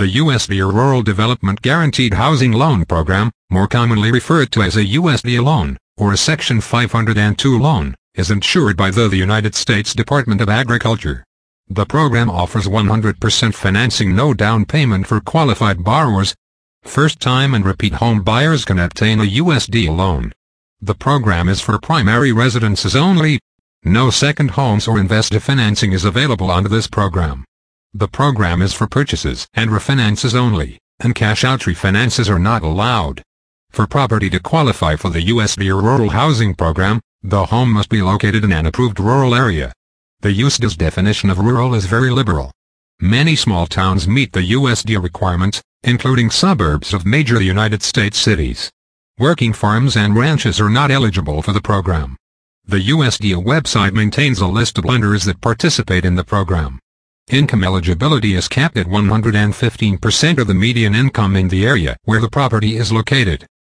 The USDA Rural Development Guaranteed Housing Loan Program, more commonly referred to as a USDA loan, or a Section 502 loan, is insured by the United States Department of Agriculture. The program offers 100% financing, no down payment for qualified borrowers. First-time and repeat home buyers can obtain a USDA loan. The program is for primary residences only. No second homes or investor financing is available under this program. The program is for purchases and refinances only, and cash-out refinances are not allowed. For property to qualify for the USDA Rural Housing Program, the home must be located in an approved rural area. The USDA's definition of rural is very liberal. Many small towns meet the USDA requirements, including suburbs of major United States cities. Working farms and ranches are not eligible for the program. The USDA website maintains a list of lenders that participate in the program. Income eligibility is capped at 115% of the median income in the area where the property is located.